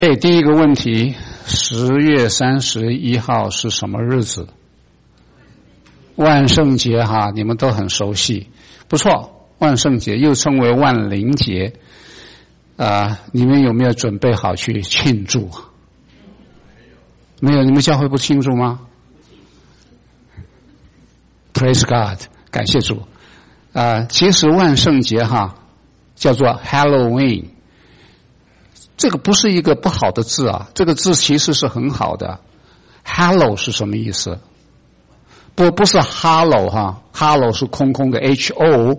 第一个问题，10月31号是什么日子？万圣节哈，你们都很熟悉，不错。万圣节又称为万灵节，你们有没有准备好去庆祝？没有，你们教会不庆祝吗？ Praise God， 感谢主。其实万圣节哈叫做 Halloween。这个不是一个不好的字啊，这个字其实是很好的。Hallow 是什么意思？不是 Hello 哈 ，Hello 是空空的 H-O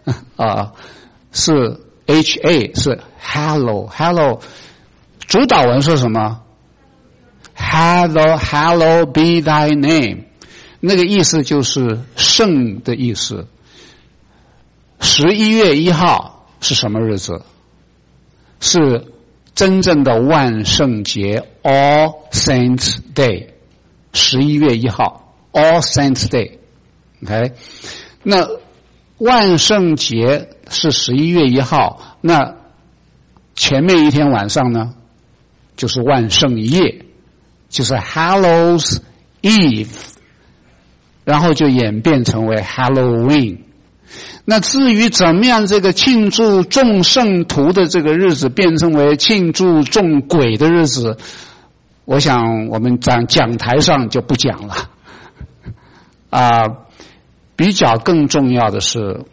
是 H-A 是 Hello 主导文是什么 ？Hello be thy name， 那个意思就是圣的意思。11月1号是什么日子？是真正的万圣节 All Saints Day， 11月1号 All Saints Day，OK， 那万圣节是11月1号，那前面一天晚上呢，就是万圣夜，就是 Hallows Eve， 然后就演变成为 Halloween。那至于怎么样这个庆祝众圣徒的这个日子变成为庆祝众鬼的日子，我想我们在讲台上就不讲了。比较更重要的是，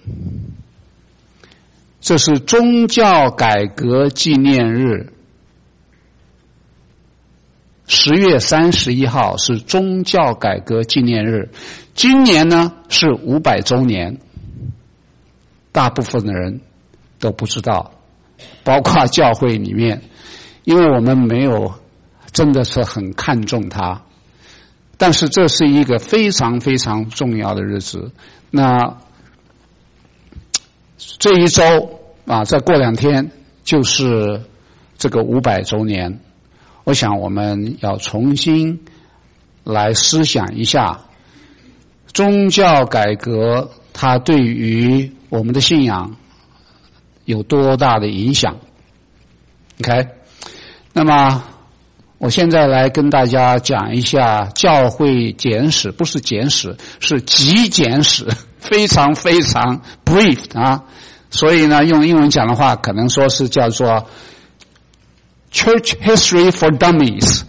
这是宗教改革纪念日。10月31号是宗教改革纪念日，今年呢是500周年。大部分的人都不知道，包括教会里面，因为我们没有真的是很看重它。但是这是一个非常非常重要的日子。那这一周再过2天就是这个500周年。我想我们要重新来思想一下宗教改革它对于我们的信仰有多大的影响 ？OK， 那么我现在来跟大家讲一下教会简史，不是简史，是极简史，非常非常 brief 啊。所以呢，用英文讲的话，可能说是叫做 Church History for Dummies。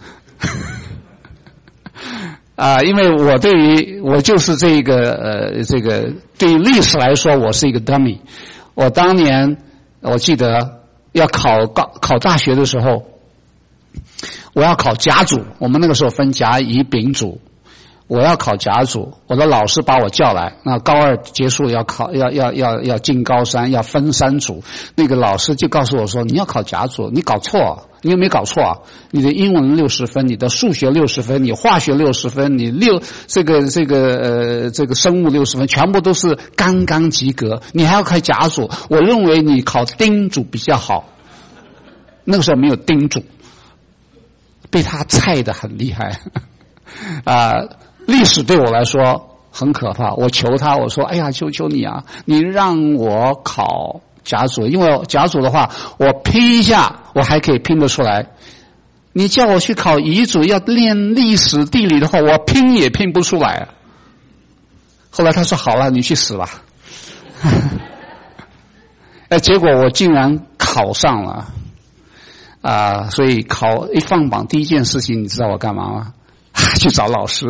因为我就是这个对于历史来说，我是一个 dummy。我当年我记得要考大学的时候，我要考甲组，我们那个时候分甲乙丙组，我要考甲组，我的老师把我叫来，那高2结束要进高3，要分3组，那个老师就告诉我说，你要考甲组，你搞错，你有没有搞错啊？你的英文60分，你的数学60分，你化学60分，你这个生物60分，全部都是刚刚及格，你还要考甲组，我认为你考丁组比较好。那个时候没有丁组，被他菜得很厉害。历史对我来说很可怕，我求他，我说，哎呀，求求你啊，你让我考甲组，因为甲组的话，我拼一下，我还可以拼得出来。你叫我去考乙组，要练历史地理的话，我拼也拼不出来。后来他说好了，你去死吧。结果我竟然考上了。所以一放榜第一件事情，你知道我干嘛吗？去找老师。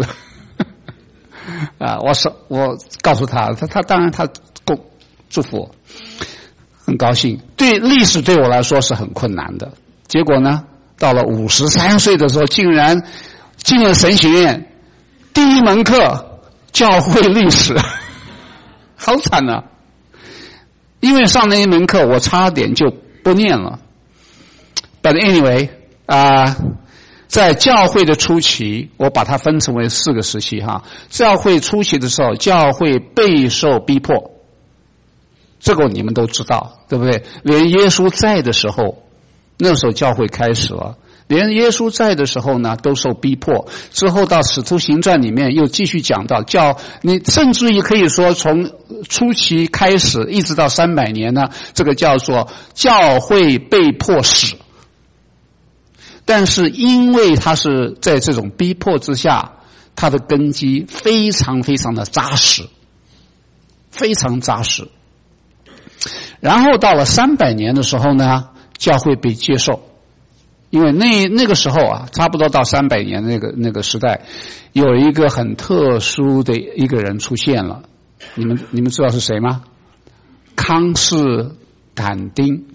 我告诉他当然他祝福我，很高兴。对历史对我来说是很困难的，结果呢，到了53岁的时候，竟然进了神学院，第一门课教会历史，好惨啊！因为上那一门课，我差点就不念了。But anyway，在教会的初期，我把它分成为4个时期哈。教会初期的时候，教会备受逼迫，这个你们都知道，对不对？连耶稣在的时候，那时候教会开始了。连耶稣在的时候呢，都受逼迫。之后到使徒行传里面又继续讲到你甚至于可以说从初期开始一直到300年呢，这个叫做教会被迫史。 但是因为他是在这种逼迫之下，他的根基非常非常的扎实，非常扎实。然后到了300年的时候呢，教会被接受。因为那个时候啊，差不多到300年那个时代，有一个很特殊的一个人出现了。你们知道是谁吗？康斯坦丁，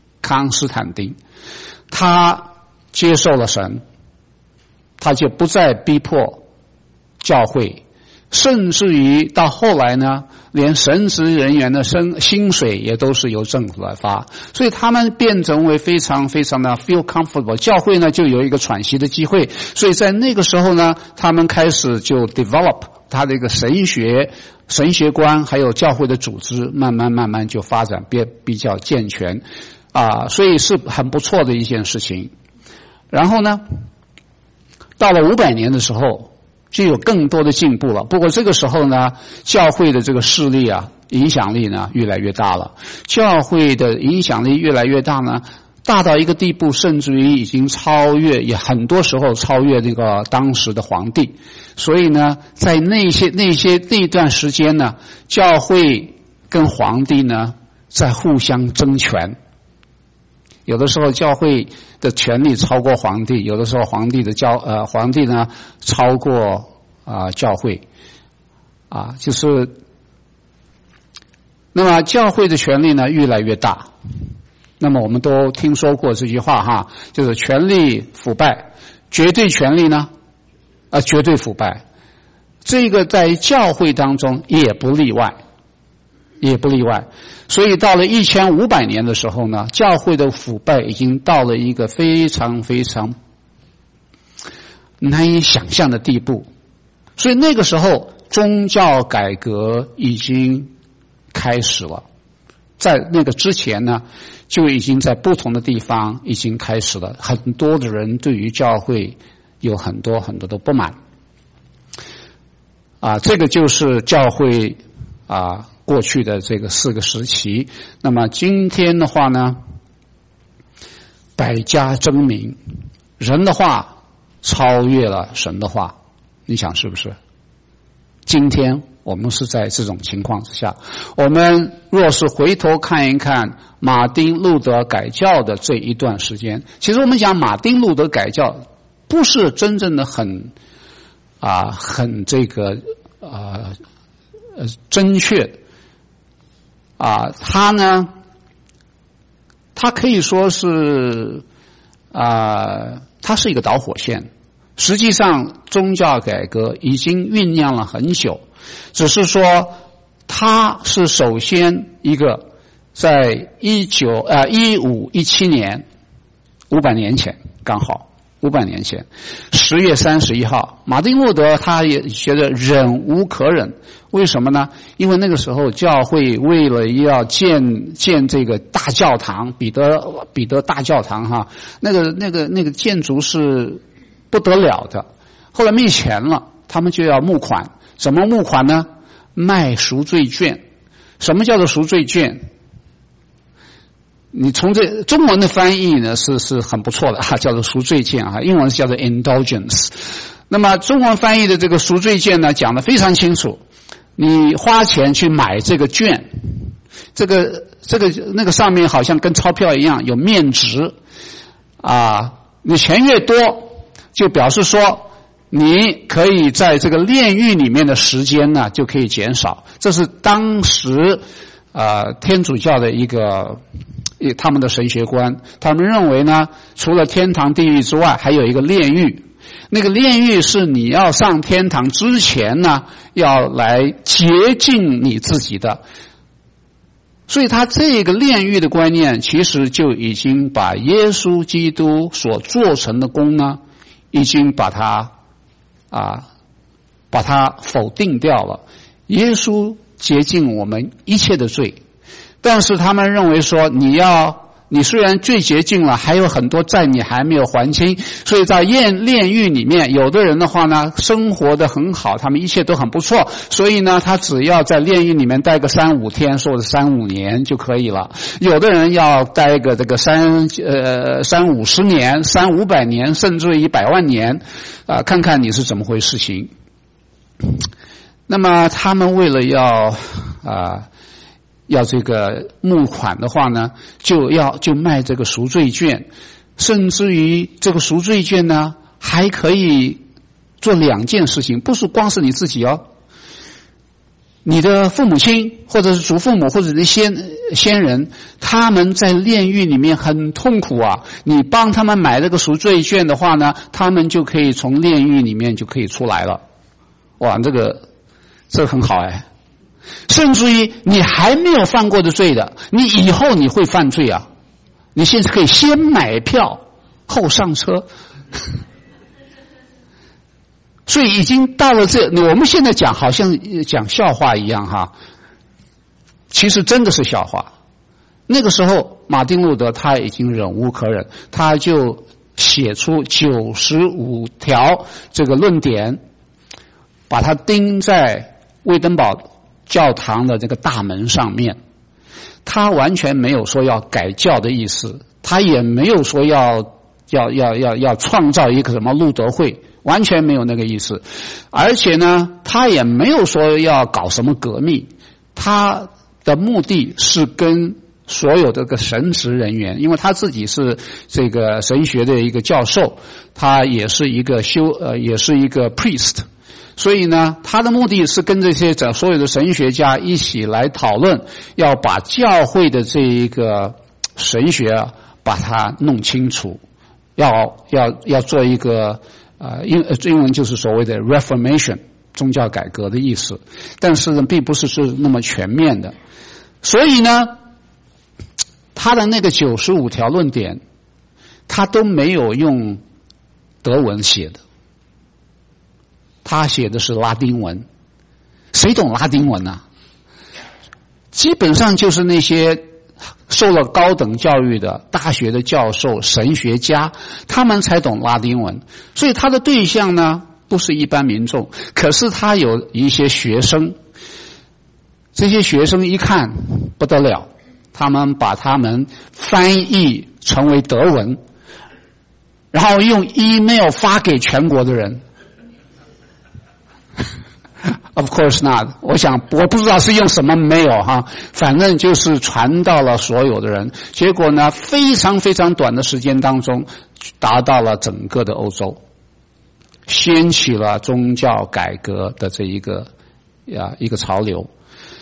他接受了神，他就不再逼迫教会，甚至于到后来呢，连神职人员的薪水也都是由政府来发，所以他们变成为非常非常的 feel comfortable， 教会呢就有一个喘息的机会，所以在那个时候呢，他们开始就 develop 他的一个神学观，还有教会的组织，慢慢就发展比较健全所以是很不错的一件事情。然后呢，到了500年的时候，就有更多的进步了。不过这个时候呢，教会的这个势力影响力呢越来越大了。教会的影响力越来越大呢，大到一个地步，甚至于已经也很多时候超越那个当时的皇帝。所以呢，在那段时间呢，教会跟皇帝呢在互相争权。有的时候教会的权力超过皇帝，有的时候皇帝呢超过教会就是那么教会的权力呢越来越大。那么我们都听说过这句话就是权力腐败，绝对权力呢绝对腐败。这个在教会当中也不例外。所以到了1500年的时候呢，教会的腐败已经到了一个非常非常难以想象的地步。所以那个时候宗教改革已经开始了。在那个之前呢，就已经在不同的地方已经开始了。很多的人对于教会有很多很多的不满这个就是教会过去的这个4个时期。那么今天的话呢，百家争鸣，人的话超越了神的话，你想是不是？今天我们是在这种情况之下。我们若是回头看一看马丁路德改教的这一段时间，其实我们讲马丁路德改教不是真正的很这个正确他可以说是他是一个导火线。实际上宗教改革已经酝酿了很久，只是说他是首先一个在1517年500年前，刚好500年前10月31号，马丁路德他也觉得忍无可忍。为什么呢？因为那个时候教会为了要建这个大教堂，彼得大教堂那个建筑是不得了的。后来没钱了，他们就要募款。什么募款呢？卖赎罪券。什么叫做赎罪券？你从这中文的翻译呢是很不错的叫做赎罪券英文叫做 indulgence。那么中文翻译的这个赎罪券呢，讲得非常清楚。你花钱去买这个券，那个上面好像跟钞票一样有面值你钱越多，就表示说你可以在这个炼狱里面的时间呢就可以减少。这是当时天主教的一个他们的神学观。他们认为呢，除了天堂地狱之外，还有一个炼狱。那个炼狱是你要上天堂之前呢，要来洁净你自己的。所以他这个炼狱的观念，其实就已经把耶稣基督所做成的功呢，已经把它否定掉了。耶稣洁净我们一切的罪，但是他们认为说，你要你虽然罪洁净了，还有很多债你还没有还清，所以在炼狱里面，有的人的话呢，生活的很好，他们一切都很不错，所以呢，他只要在炼狱里面待个3-5天，或者3-5年就可以了。有的人要待个这个30-50年、300-500年，甚至100万年，看看你是怎么回事情。那么他们为了要这个募款的话呢，就卖这个赎罪券，甚至于这个赎罪券呢还可以做2件事情，不是光是你自己哦，你的父母亲或者是祖父母或者是先人，他们在炼狱里面很痛苦啊，你帮他们买这个赎罪券的话呢，他们就可以从炼狱里面就可以出来了。哇，这个很好哎。甚至于你还没有犯过的罪的，你以后你会犯罪啊，你现在可以先买票后上车。所以已经到了我们现在讲好像讲笑话一样哈，其实真的是笑话。那个时候马丁路德他已经忍无可忍，他就写出95条这个论点，把它钉在威登堡教堂的这个大门上面。他完全没有说要改教的意思，他也没有说要创造一个什么路德会，完全没有那个意思。而且呢，他也没有说要搞什么革命，他的目的是跟所有这个神职人员，因为他自己是这个神学的一个教授，他也是一个也是一个 priest，所以呢，他的目的是跟这些所有的神学家一起来讨论，要把教会的这一个神学把它弄清楚，要做一个英文就是所谓的 Reformation 宗教改革的意思，但是呢，并不是那么全面的。所以呢，他的那个95条论点，他都没有用德文写的。他写的是拉丁文，谁懂拉丁文啊？基本上就是那些受了高等教育的大学的教授、神学家，他们才懂拉丁文。所以他的对象呢，不是一般民众，可是他有一些学生，这些学生一看不得了，他们把他们翻译成为德文，然后用 email 发给全国的人。Of course not， 我不知道是用什么 mail 哈，反正就是传到了所有的人。结果呢，非常非常短的时间当中，达到了整个的欧洲，掀起了宗教改革的这一个潮流。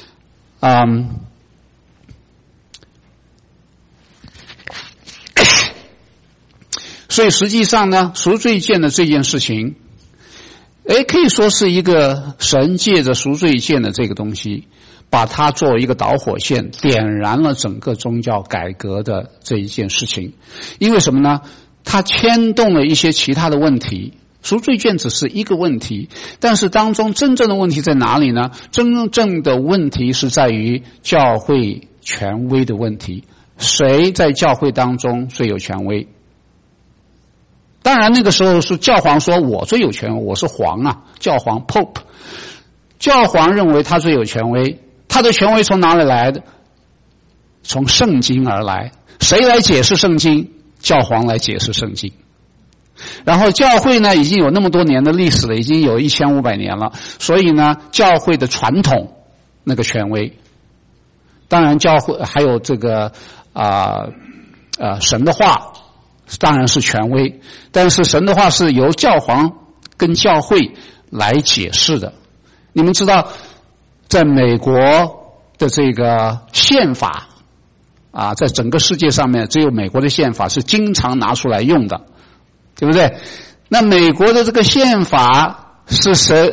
所以实际上呢，赎罪券的这件事情，可以说是一个神借着赎罪券的这个东西，把它作为一个导火线，点燃了整个宗教改革的这一件事情。因为什么呢？它牵动了一些其他的问题。赎罪券只是一个问题，但是当中真正的问题在哪里呢？真正的问题是在于教会权威的问题。谁在教会当中最有权威？当然那个时候是教皇说我最有权威，我是皇啊，教皇 Pope， 教皇认为他最有权威，他的权威从哪里来的？从圣经而来。谁来解释圣经？教皇来解释圣经。然后教会呢已经有那么多年的历史了，已经有1500年了，所以呢教会的传统那个权威，当然教会还有这个神的话当然是权威，但是神的话是由教皇跟教会来解释的。你们知道在美国的这个宪法在整个世界上面只有美国的宪法是经常拿出来用的，对不对？那美国的这个宪法是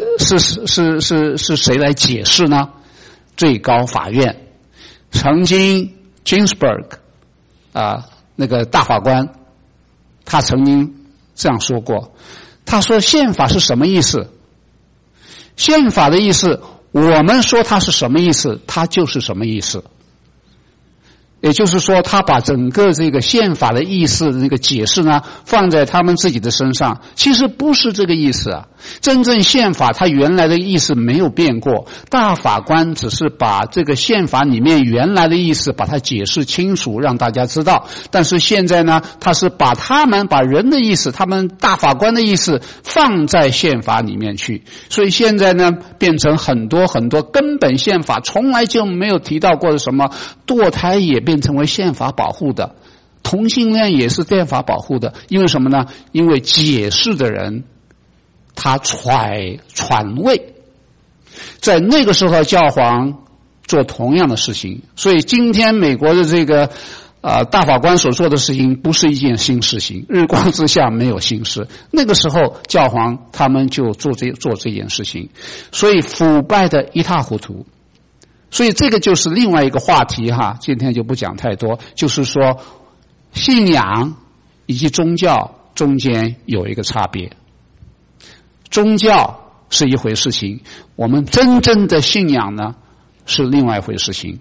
谁来解释呢？最高法院。曾经 Ginsburg 那个大法官，他曾经这样说过，他说宪法是什么意思？宪法的意思，我们说它是什么意思，它就是什么意思。 也就是说，他把整个这个宪法的意思的这个解释呢，放在他们自己的身上，其实不是这个意思啊。真正宪法它原来的意思没有变过，大法官只是把这个宪法里面原来的意思把它解释清楚，让大家知道。但是现在呢，他是把人的意思，他们大法官的意思放在宪法里面去，所以现在呢，变成很多很多根本宪法从来就没有提到过的什么堕胎也变成为宪法保护的，同性恋也是宪法保护的，因为什么呢？因为解释的人他篡位，在那个时候教皇做同样的事情，所以今天美国的这个大法官所做的事情不是一件新事情，日光之下没有新事。那个时候教皇他们就做这件事情，所以腐败的一塌糊涂。所以这个就是另外一个话题哈，今天就不讲太多，就是说信仰以及宗教中间有一个差别。宗教是一回事情，我们真正的信仰呢是另外一回事情。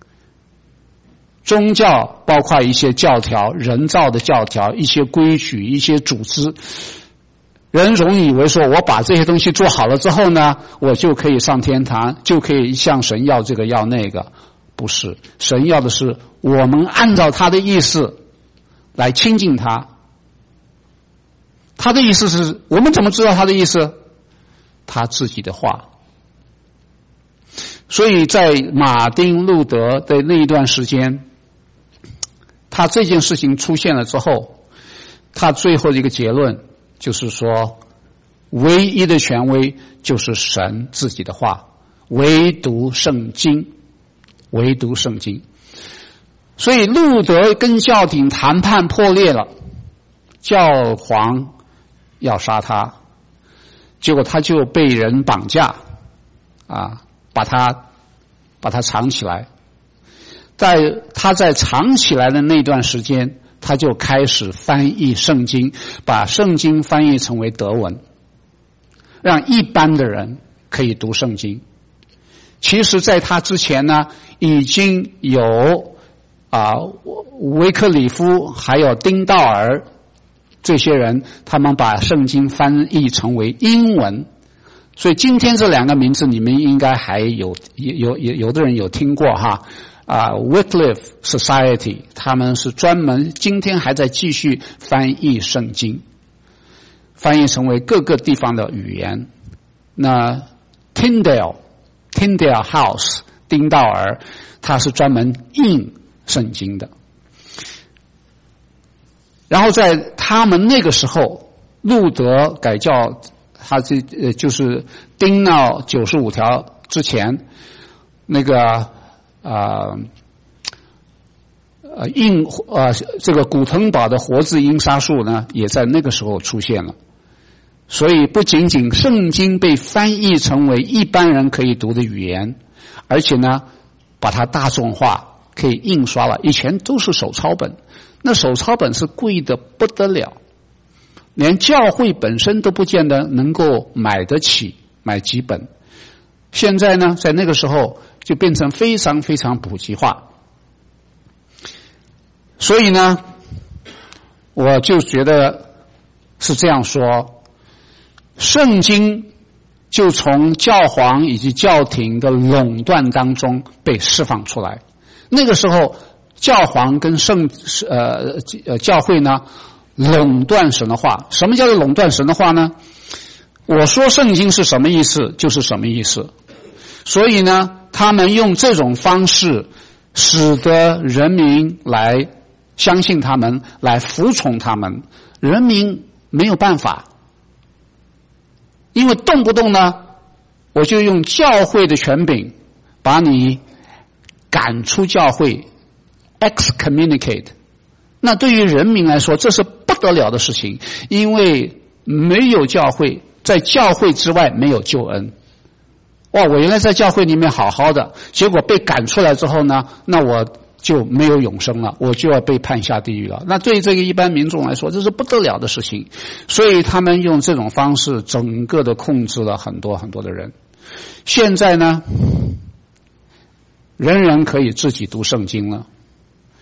宗教包括一些教条，人造的教条，一些规矩，一些组织。人总以为说我把这些东西做好了之后呢，我就可以上天堂，就可以向神要这个要那个。不是，神要的是我们按照他的意思来亲近他。他的意思是，我们怎么知道他的意思？他自己的话。所以在马丁路德的那一段时间，他这件事情出现了之后，他最后的一个结论就是说，唯一的权威就是神自己的话，唯独圣经，唯独圣经。所以路德跟教廷谈判破裂了，教皇要杀他，结果他就被人绑架把他藏起来。他在藏起来的那段时间，他就开始翻译圣经，把圣经翻译成为德文，让一般的人可以读圣经。其实在他之前呢，已经有维克里夫还有丁道尔这些人，他们把圣经翻译成为英文。所以今天这两个名字你们应该还有的人有听过哈。Wycliffe Society 他们是专门今天还在继续翻译圣经，翻译成为各个地方的语言。那 Tyndale House 丁道尔他是专门印圣经的。然后在他们那个时候，路德改教他就是丁闹95条之前，那个这个古腾堡的活字印刷术呢，也在那个时候出现了。所以不仅仅圣经被翻译成为一般人可以读的语言，而且呢，把它大众化，可以印刷了。以前都是手抄本，那手抄本是贵的不得了，连教会本身都不见得能够买得起，买几本。现在呢，在那个时候就变成非常非常普及化。所以呢，我就觉得是这样说，圣经就从教皇以及教廷的垄断当中被释放出来。那个时候教皇跟教会呢垄断神的话。什么叫做垄断神的话呢？我说圣经是什么意思就是什么意思。所以呢，他们用这种方式使得人民来相信他们，来服从他们。人民没有办法，因为动不动呢，我就用教会的权柄把你赶出教会 excommunicate。 那对于人民来说这是不得了的事情，因为没有教会，在教会之外没有救恩。哇，我原来在教会里面好好的，结果被赶出来之后呢，那我就没有永生了，我就要被判下地狱了。那对于这个一般民众来说，这是不得了的事情。所以他们用这种方式整个的控制了很多很多的人。现在呢，人人可以自己读圣经了。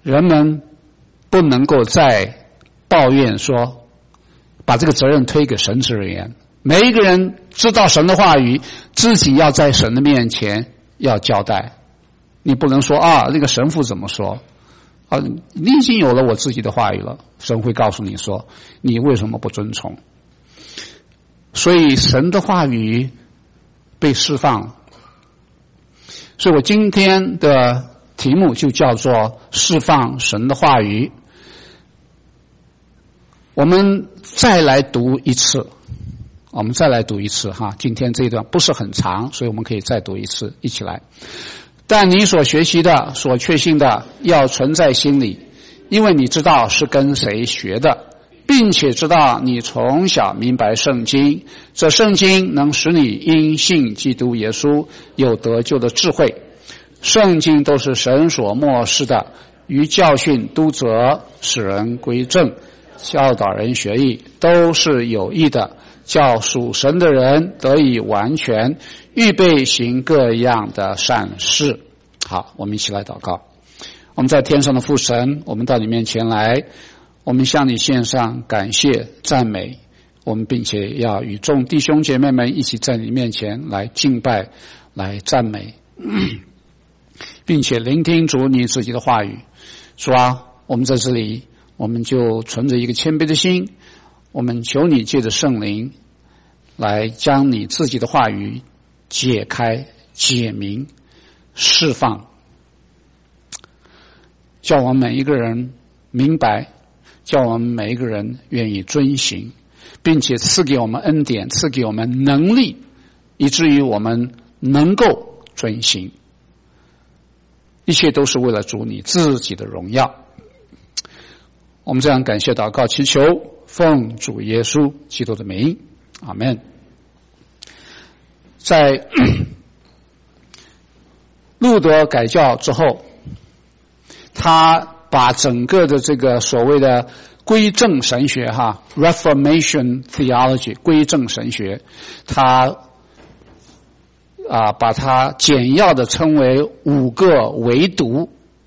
人们不能够再抱怨说把这个责任推给神职人员。每一个人知道神的话语，自己要在神的面前要交代。你不能说那个神父怎么说你已经有了我自己的话语了，神会告诉你说你为什么不遵从。所以神的话语被释放，所以我今天的题目就叫做释放神的话语。我们再来读一次哈，今天这一段不是很长，所以我们可以再读一次，一起来。但你所学习的、所确信的要存在心里，因为你知道是跟谁学的，并且知道你从小明白圣经，这圣经能使你因信基督耶稣有得救的智慧。圣经都是神所默示的，于教训、督责、使人归正、教导人学义，都是有益的，叫属神的人得以完全，预备行各样的善事。好，我们一起来祷告。我们在天上的父神，我们到你面前来，我们向你献上感谢赞美，我们并且要与众弟兄姐妹们一起在你面前来敬拜，来赞美，并且聆听主你自己的话语。主啊，我们在这里，我们就存着一个谦卑的心，我们求你借着圣灵来将你自己的话语解开、解明、释放，叫我们每一个人明白，叫我们每一个人愿意遵行，并且赐给我们恩典，赐给我们能力，以至于我们能够遵行。一切都是为了主你自己的荣耀。我们这样感谢祷告祈求，奉主耶稣基督的名，阿们。在路德改教之后，他把整个的这个所谓的归正神学Reformation Theology 归正神学，他把它简要的称为五个唯独。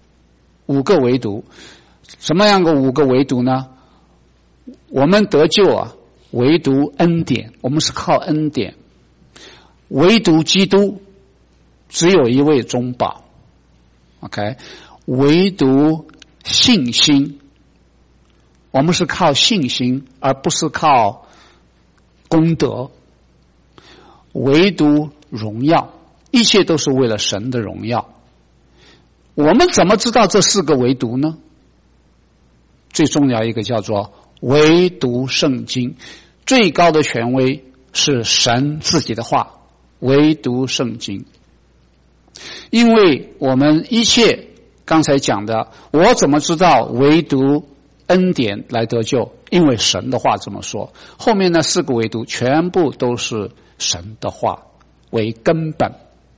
什么样的五个唯独呢？我们得救唯独恩典，我们是靠恩典。唯独基督，只有一位中保。OK， 唯独信心，我们是靠信心，而不是靠功德。唯独荣耀，一切都是为了神的荣耀。我们怎么知道这四个唯独呢？最重要一个叫做唯独圣经，最高的权威是神自己的话，唯独圣经。因为我们一切刚才讲的，我怎么知道唯独恩典来得救？因为神的话这么说。后面那四个唯独全部都是神的话为根本。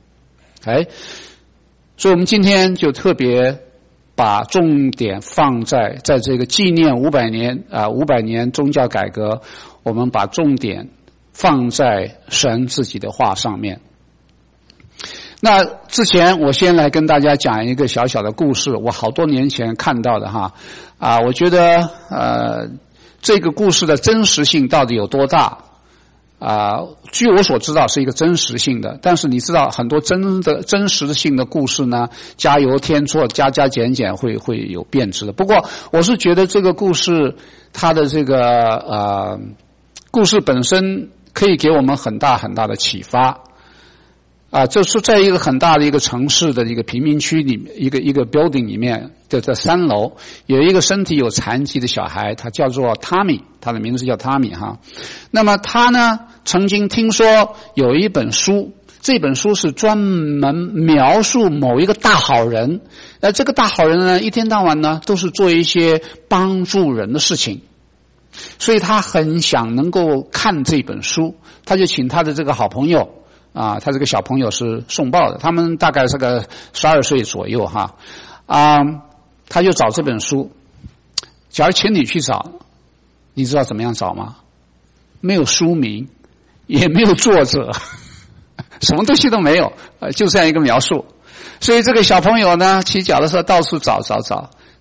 所以我们今天就特别把重点放在这个纪念500年宗教改革，我们把重点放在神自己的话上面。那之前我先来跟大家讲一个小小的故事，我好多年前看到的我觉得这个故事的真实性到底有多大据我所知道是一个真实性的，但是你知道很多真实性的故事呢，加油添醋，加减会有变质的。不过我是觉得这个故事它的这个故事本身可以给我们很大很大的启发。就是在一个很大的一个城市的一个贫民区里，一个 building 里面的这3楼，有一个身体有残疾的小孩，他叫做 Tommy， 他的名字叫 Tommy 那么他呢，曾经听说有一本书，这本书是专门描述某一个大好人，这个大好人呢，一天到晚呢都是做一些帮助人的事情，所以他很想能够看这本书，他就请他的这个好朋友。他这个小朋友是送报的，他们大概是个12岁左右他就找这本书。假如请你去找，你知道怎么样找吗？没有书名，也没有作者，什么东西都没有，就这样一个描述。所以这个小朋友呢，骑脚踏车到处找，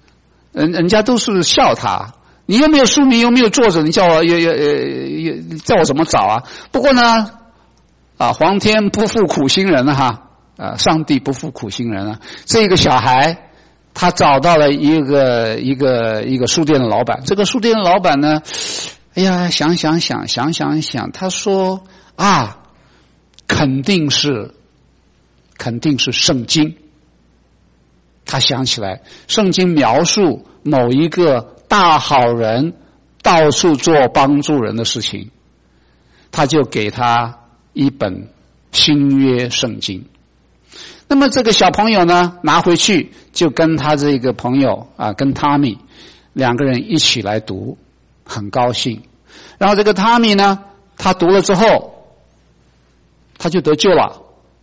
人家都是笑他，你又没有书名，又没有作者，你叫我叫我怎么找啊？不过呢，皇天不负苦心人上帝不负苦心人啊。这个小孩他找到了一个书店的老板，这个书店的老板呢，哎呀，想，他说肯定是圣经。他想起来，圣经描述某一个大好人到处做帮助人的事情，他就给他一本新约圣经。那么这个小朋友呢，拿回去就跟他这个朋友跟汤米两个人一起来读，很高兴。然后这个汤米呢，他读了之后，他就得救了。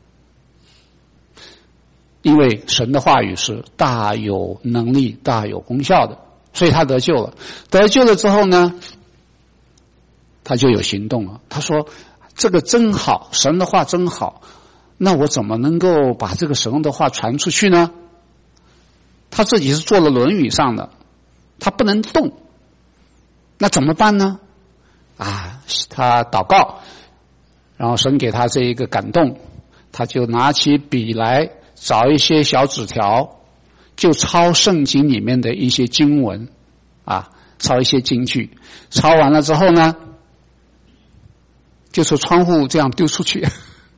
因为神的话语是大有能力、大有功效的，所以他得救了。得救了之后呢，他就有行动了。他说：“这个真好，神的话真好。那我怎么能够把这个神的话传出去呢？”他自己是坐了轮椅上的，他不能动，那怎么办呢？他祷告，然后神给他这一个感动，他就拿起笔来。找一些小纸条，就抄圣经里面的一些经文，抄一些金句。抄完了之后呢，就从窗户这样丢出去，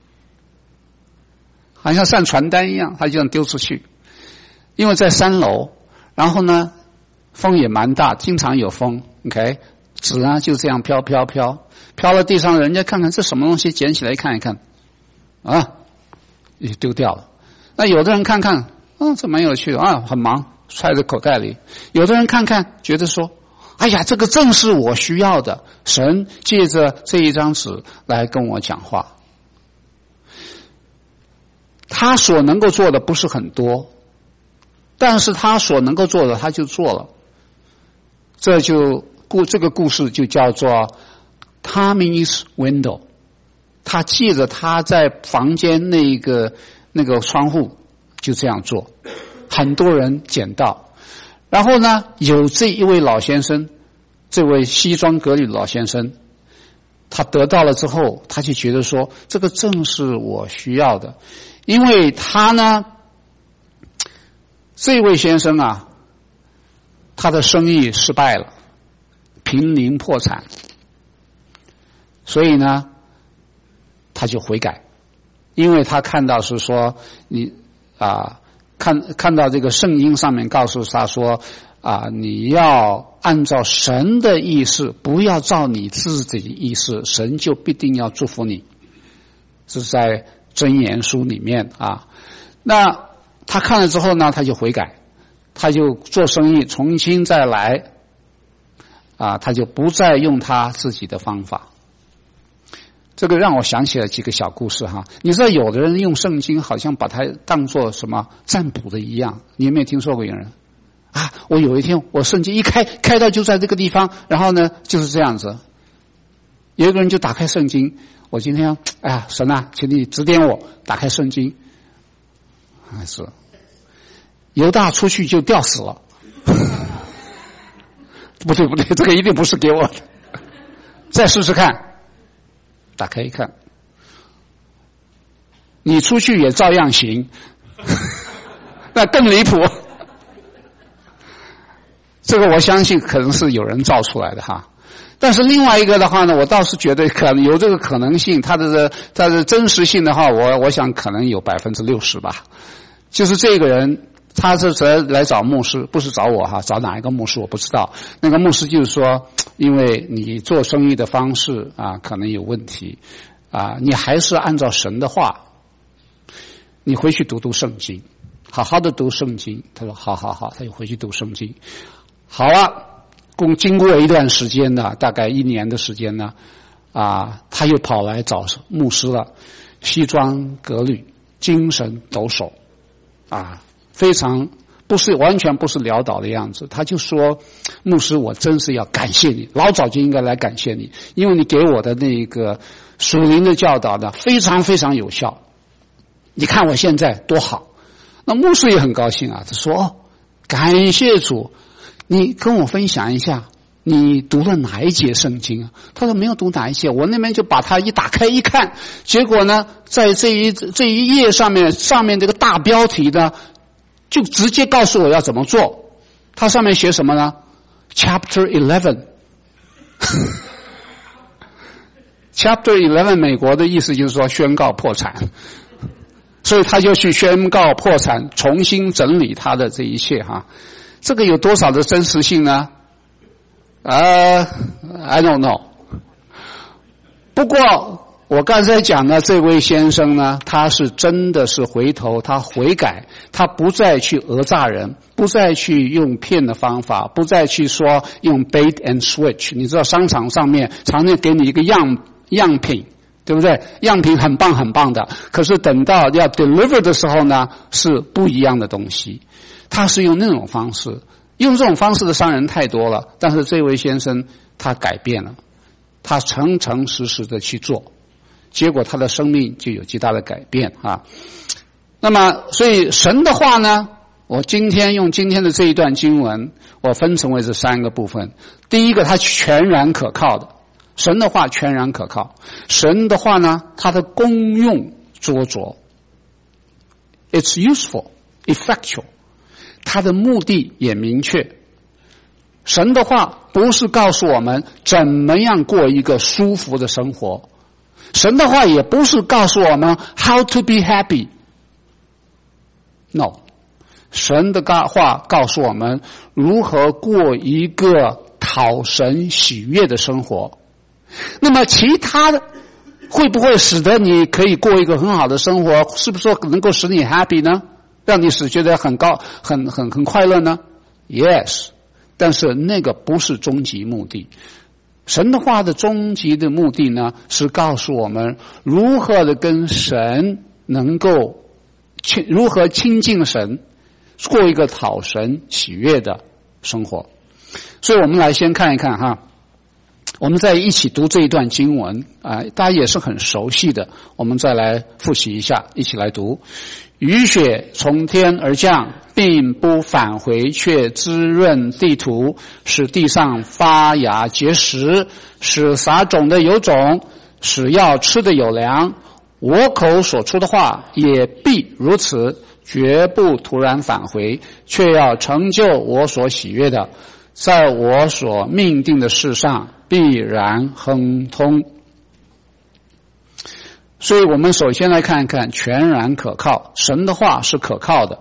好像散传单一样，他就这样丢出去。因为在3楼，然后呢，风也蛮大，经常有风 ，OK， 纸就这样飘到地上，人家看看这什么东西，捡起来看一看，也丢掉了。那有的人看看，这蛮有趣的很忙，揣在口袋里。有的人看看，觉得说，哎呀，这个正是我需要的，神借着这一张纸来跟我讲话。他所能够做的不是很多，但是他所能够做的他就做了。这个故事就叫做 Tommy's Window。他借着他在房间那个窗户就这样做，很多人捡到。然后呢，有这一位老先生，这位西装革履的老先生，他得到了之后，他就觉得说，这个正是我需要的。因为他呢，这位先生他的生意失败了，濒临破产，所以呢，他就悔改。因为他看到是说看到这个圣经上面告诉他说你要按照神的意思，不要照你自己的意思，神就必定要祝福你。是在箴言书里面那他看了之后呢，他就悔改，他就做生意重新再来他就不再用他自己的方法。这个让我想起了几个小故事你知道有的人用圣经好像把它当作什么占卜的一样，你有没有听说过有人我有一天我圣经一开到就在这个地方，然后呢就是这样子。有一个人就打开圣经，我今天神请你指点我，打开圣经，是犹大出去就吊死了。不对，这个一定不是给我的。再试试看，打开一看，你出去也照样行，那更离谱。这个我相信可能是有人造出来的但是另外一个的话呢，我倒是觉得可能有这个可能性，它的真实性的话，我想可能有60%吧。就是这个人他是来找牧师，不是找我找哪一个牧师我不知道。那个牧师就是说，因为你做生意的方式可能有问题你还是按照神的话，你回去读圣经，好好的读圣经。他说好，他就回去读圣经。好了，经过一段时间呢，大概1年的时间呢他又跑来找牧师了，西装革履，精神抖擞非常完全不是潦倒的样子。他就说，牧师，我真是要感谢你，老早就应该来感谢你，因为你给我的那个属灵的教导呢，非常非常有效。你看我现在多好。那牧师也很高兴他说，感谢主， 你跟我分享一下，你读了哪一节圣经啊？他说没有读哪一节，我那边就把它一打开一看，结果呢，在这一页上面这个大标题呢，就直接告诉我要怎么做。它上面写什么呢 ？Chapter 11 Chapter 11美国的意思就是说宣告破产，所以他就去宣告破产，重新整理他的这一切哈。这个有多少的真实性呢？I don't know。不过我刚才讲的这位先生呢，他是真的是回头，他悔改，他不再去讹诈人，不再去用骗的方法，不再去说用 bait and switch。你知道商场上面常常给你一个样品，对不对？样品很棒很棒的，可是等到要 deliver 的时候呢，是不一样的东西。他是用那种方式，用这种方式的商人太多了，但是这位先生他改变了，他诚诚实实的去做，结果他的生命就有极大的改变啊。那么所以神的话呢，我今天用今天的这一段经文，我分成为这3个部分。第一个，它全然可靠的，神的话全然可靠。神的话呢，它的功用卓着 ，it's useful, effectual。他的目的也明确。神的话不是告诉我们怎么样过一个舒服的生活，神的话也不是告诉我们 how to be happy。 No， 神的话告诉我们如何过一个讨神喜悦的生活。那么其他的会不会使得你可以过一个很好的生活？是不是说能够使你 happy 呢？让你觉得很快乐呢 ？Yes， 但是那个不是终极目的。神的话的终极的目的呢，是告诉我们如何的跟神能够如何亲近神，过一个讨神喜悦的生活。所以我们来先看一看哈，我们再一起读这一段经文啊，大家也是很熟悉的，我们再来复习一下，一起来读。雨雪从天而降，并不返回，却滋润地土，使地上发芽结实，使撒种的有种，使要吃的有粮。我口所出的话也必如此，绝不突然返回，却要成就我所喜悦的，在我所命定的事上必然亨通。所以我们首先来看一看全然可靠，神的话是可靠的，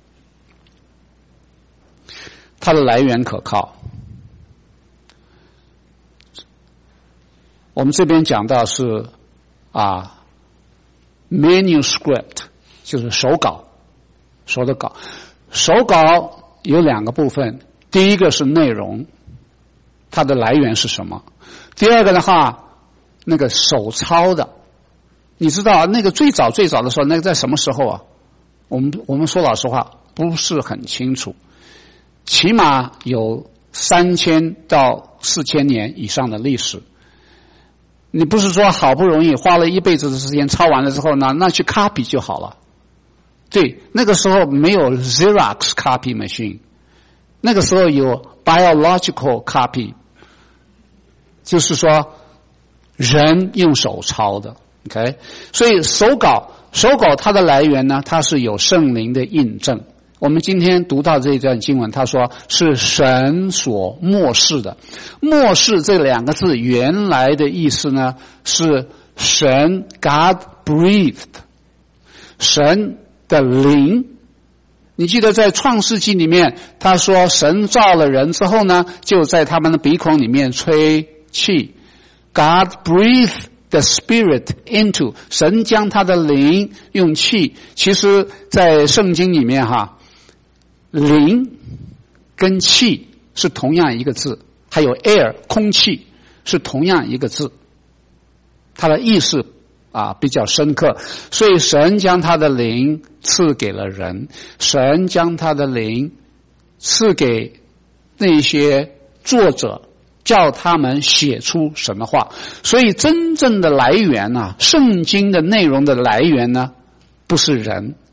它的来源可靠。我们这边讲到是manuscript， 就是手稿，手的稿。手稿有2个部分，第一个是内容，它的来源是什么？第二个的话，那个手抄的。你知道那个最早的时候，那个在什么时候啊？我们说老实话不是很清楚，起码有3000到4000年以上的历史。你不是说好不容易花了一辈子的时间抄完了之后呢，那去 copy 就好了。对，那个时候没有 Xerox copy machine， 那个时候有 biological copy， 就是说人用手抄的。OK， 所以手稿它的来源呢，它是有圣灵的印证。我们今天读到这一段经文，他说是神所默示的。默示这2个字原来的意思呢，是神 God breathed， 神的灵。你记得在创世纪里面，他说神造了人之后呢，就在他们的鼻孔里面吹气。God breathed the spirit into， 神将他的灵用气。其实在圣经里面灵跟气是同样一个字，还有 air 空气是同样一个字，它的意思比较深刻。所以神将他的灵赐给了人，神将他的灵赐给那些作者，叫他们写出神的话。所以真正的来源圣经的内容的来源呢，不是人，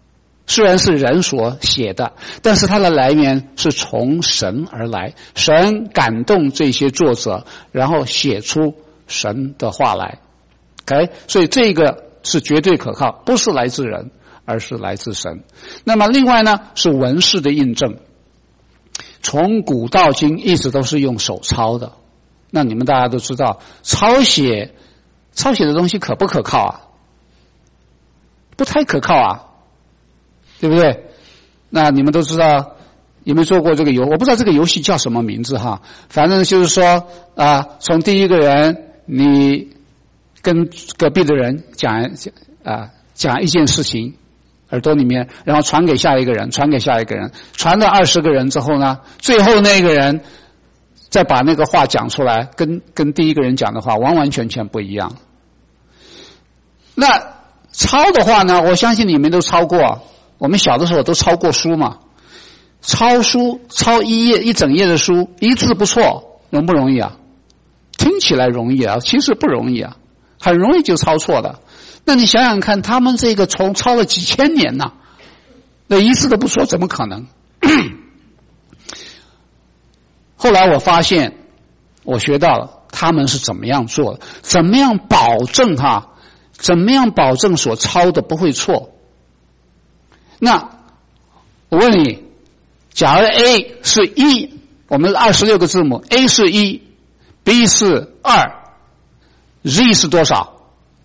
虽然是人所写的，但是它的来源是从神而来，神感动这些作者，然后写出神的话来。OK， 所以这个是绝对可靠，不是来自人，而是来自神。那么另外呢，是文士的印证，从古到今一直都是用手抄的。那你们大家都知道，抄写的东西可不可靠啊？不太可靠啊，对不对？那你们都知道，有没有做过这个游？我不知道这个游戏叫什么名字哈，反正就是说从第一个人你跟隔壁的人讲一件事情，耳朵里面，然后传给下一个人，传给下一个人，传到20个人之后呢，最后那个人再把那个话讲出来，跟第一个人讲的话完完全全不一样。那抄的话呢，我相信你们都抄过，我们小的时候都抄过书嘛。抄书，抄一整页的书，一字不错，容不容易啊？听起来容易啊，其实不容易啊，很容易就抄错的。那你想想看，他们这个抄了几千年呐，那一字都不错，怎么可能？后来我发现，我学到了他们是怎么样做的，怎么样保证所抄的不会错。那我问你，假如 A 是1，我们26个字母 A 是1， B 是2， Z 是多少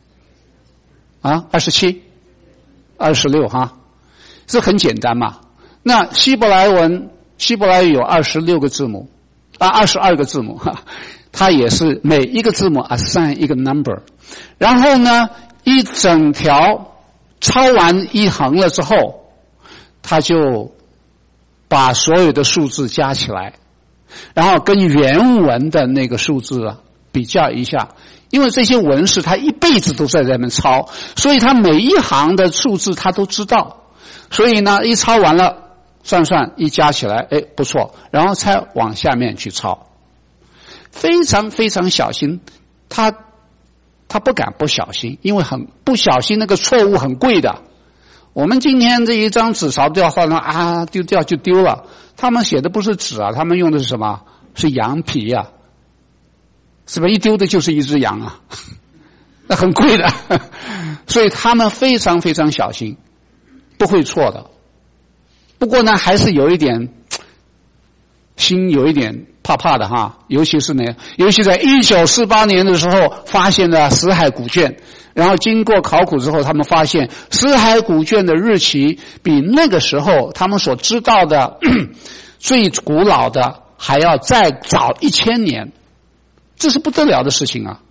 ？27、26哈，这很简单嘛。那希伯来语有26个字母，22个字母哈，它也是每一个字母 assign 一个 number， 然后呢，一整条抄完一横了之后，它就把所有的数字加起来，然后跟原文的那个数字比较一下。因为这些文士他一辈子都在这边抄，所以他每一行的数字他都知道，所以呢，一抄完了算一加起来，不错，然后才往下面去抄，非常非常小心。他不敢不小心，因为很不小心那个错误很贵的。我们今天这一张纸烧掉，换了丢掉就丢了。他们写的不是纸啊，他们用的是什么？是羊皮啊。是不是一丢的就是一只羊啊？那很贵的，所以他们非常非常小心，不会错的。不过呢，还是有一点心有一点怕怕的哈，尤其在1948年的时候发现了死海古卷，然后经过考古之后，他们发现死海古卷的日期比那个时候他们所知道的最古老的还要再早1000年。这是不得了的事情啊！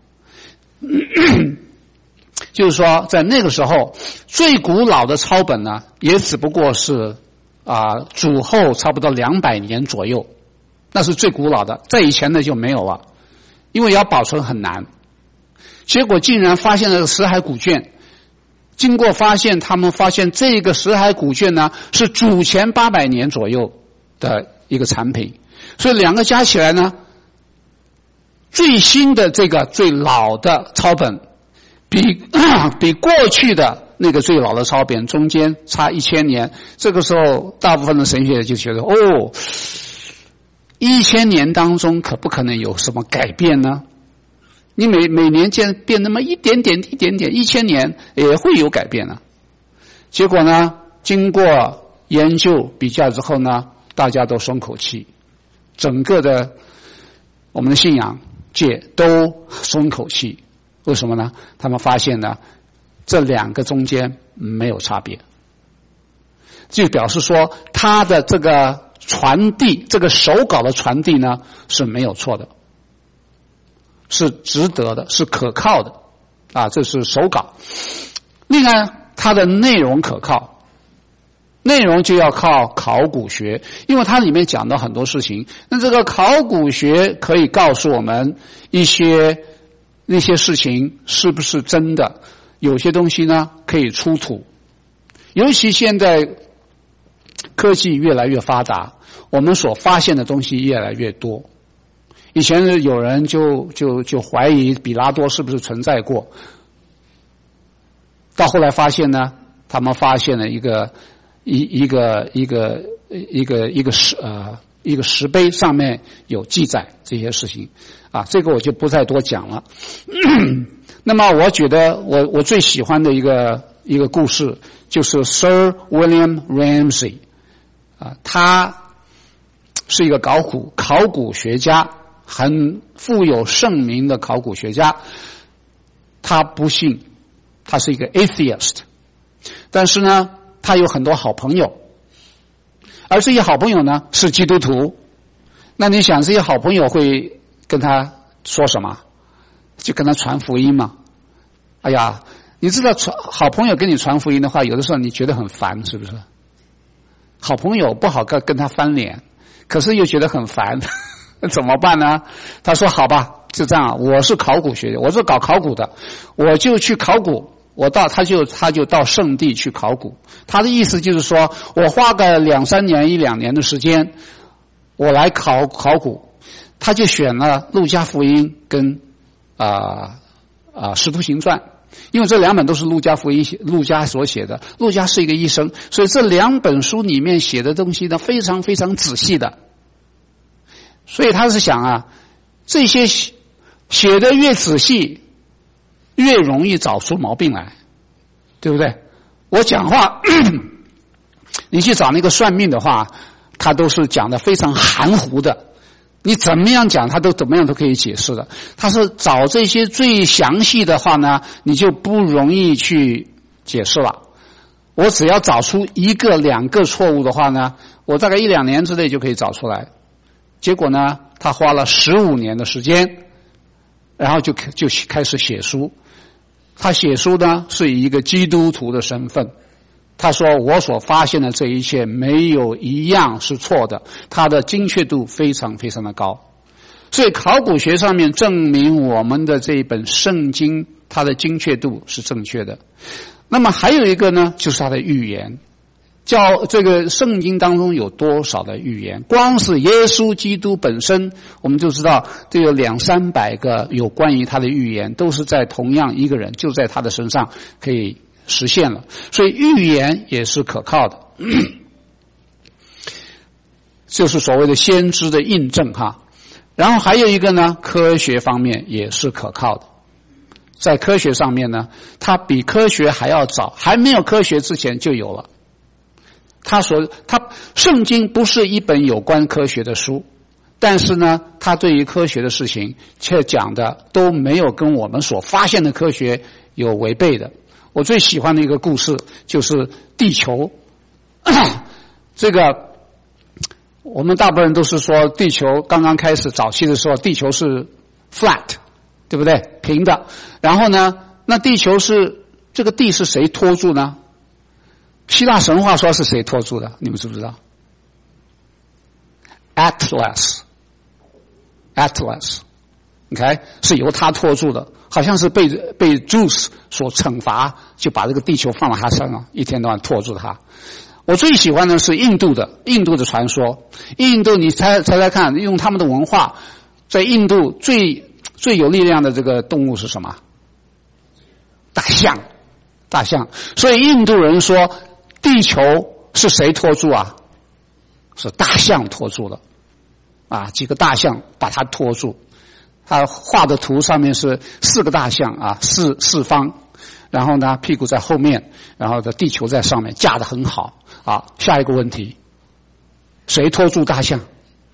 就是说，在那个时候，最古老的抄本呢，也只不过是主后差不多200年左右，那是最古老的，在以前的就没有了，因为要保存很难。结果竟然发现了死海古卷，经过发现，他们发现这个死海古卷呢是主前800年左右的一个产品，所以两个加起来呢。最新的这个最老的抄本比过去的那个最老的抄本中间差1000年，这个时候大部分的神学家就觉得1000年当中可不可能有什么改变呢？你每年变那么一点点，1000年也会有改变呢。结果呢，经过研究比较之后呢，大家都松口气，整个的我们的信仰界都松口气。为什么呢？他们发现呢，这两个中间没有差别，就表示说他的这个传递，这个手稿的传递呢是没有错的，是值得的，是可靠的这是手稿。另外它的内容可靠，内容就要靠考古学，因为它里面讲到很多事情。那这个考古学可以告诉我们那些事情是不是真的，有些东西呢可以出土。尤其现在科技越来越发达，我们所发现的东西越来越多。以前有人就怀疑比拉多是不是存在过，到后来发现呢，他们发现了一一个石碑上面有记载这些事情啊，这个我就不再多讲了。那么我觉得我最喜欢的一个故事就是 Sir William Ramsay 啊，他是一个考古学家，很富有盛名的考古学家。他不信，他是一个 atheist， 但是呢他有很多好朋友，而这些好朋友呢是基督徒。那你想这些好朋友会跟他说什么？就跟他传福音嘛。哎呀，你知道好朋友跟你传福音的话，有的时候你觉得很烦，是不是？好朋友不好跟他翻脸，可是又觉得很烦，怎么办呢？他说好吧，就这样，我是考古学的，我是搞考古的，我就去考古。他就到圣地去考古。他的意思就是说，我花个2-3年、1-2年的时间，我来考古。他就选了路加福音跟使徒行传，因为这2本都是路加福音路加所写的。路加是一个医生，所以这2本书里面写的东西呢非常非常仔细的。所以他是想啊，这些写的越仔细，越容易找出毛病来，对不对？我讲话你去找那个算命的话，他都是讲的非常含糊的，你怎么样讲他都怎么样都可以解释的。他是找这些最详细的话呢，你就不容易去解释了。我只要找出1个2个错误的话呢，我大概1-2年之内就可以找出来。结果呢他花了15年的时间，然后就开始写书。他写书呢是以一个基督徒的身份，他说我所发现的这一切没有一样是错的，他的精确度非常非常的高。所以考古学上面证明我们的这一本圣经它的精确度是正确的。那么还有一个呢，就是它的预言。这个圣经当中有多少的预言？光是耶稣基督本身，我们就知道这有200-300个有关于他的预言，都是在同样一个人，就在他的身上可以实现了。所以预言也是可靠的，就是所谓的先知的印证哈。然后还有一个呢，科学方面也是可靠的。在科学上面呢，它比科学还要早，还没有科学之前就有了。圣经不是一本有关科学的书，但是呢，他对于科学的事情却讲的都没有跟我们所发现的科学有违背的。我最喜欢的一个故事就是地球。这个我们大部分人都是说地球刚刚开始早期的时候，地球是 flat， 对不对？平的。然后呢，那地球是这个地是谁托住呢？希腊神话说是谁托住的？你们知不知道？ Atlas OK， 是由他托住的，好像是被 Zeus 所惩罚，就把这个地球放到他身上，一天到晚托住他。我最喜欢的是印度的传说。印度你猜看，用他们的文化，在印度最有力量的这个动物是什么？大象。所以印度人说地球是谁托住啊？是大象托住了啊，几个大象把它托住。他画的图上面是4个大象啊，四方，然后呢屁股在后面，然后的地球在上面，架得很好啊。下一个问题，谁托住大象？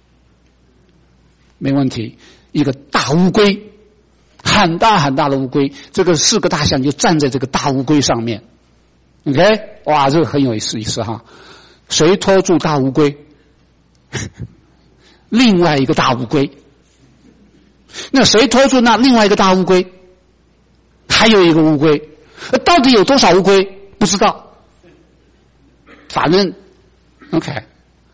没问题，一个大乌龟，很大很大的乌龟，这个4个大象就站在这个大乌龟上面。OK， 哇，这个很有意思哈。谁拖住大乌龟？另外一个大乌龟。那谁拖住那另外一个大乌龟？还有一个乌龟。到底有多少乌龟？不知道。反正 OK。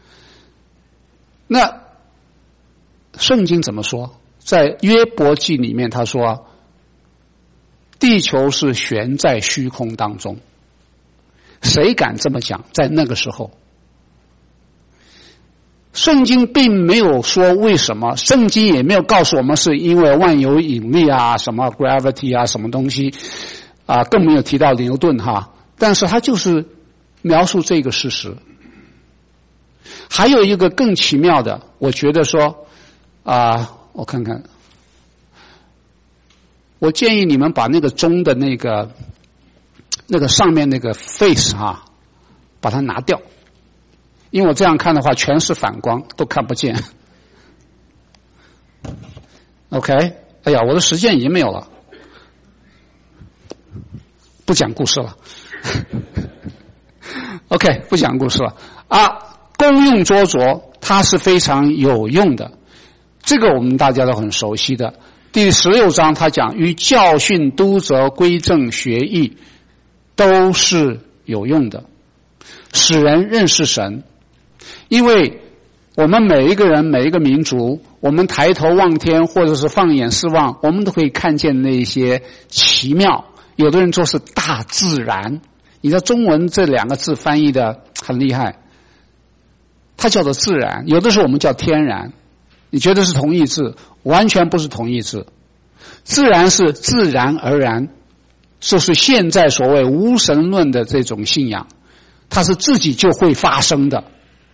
那圣经怎么说？在约伯记里面他说，地球是悬在虚空当中。谁敢这么讲？在那个时候，圣经并没有说为什么，圣经也没有告诉我们是因为万有引力啊，什么 gravity 啊，什么东西啊，更没有提到牛顿哈。但是它就是描述这个事实。还有一个更奇妙的，我觉得说我看看，我建议你们把那个钟的那个上面那个 face 把它拿掉，因为我这样看的话全是反光，都看不见。OK， 哎呀，我的时间已经没有了，不讲故事了。OK， 不讲故事了功用卓卓，它是非常有用的，这个我们大家都很熟悉的。第16章他讲于教训、督责、规正、学艺都是有用的，使人认识神。因为我们每一个人、每一个民族，我们抬头望天或者是放眼四望，我们都可以看见那些奇妙。有的人说是大自然，你知道中文这2个字翻译的很厉害，它叫做自然，有的时候我们叫天然。你觉得是同义字？完全不是同义字。自然是自然而然，就是现在所谓无神论的这种信仰，它是自己就会发生的。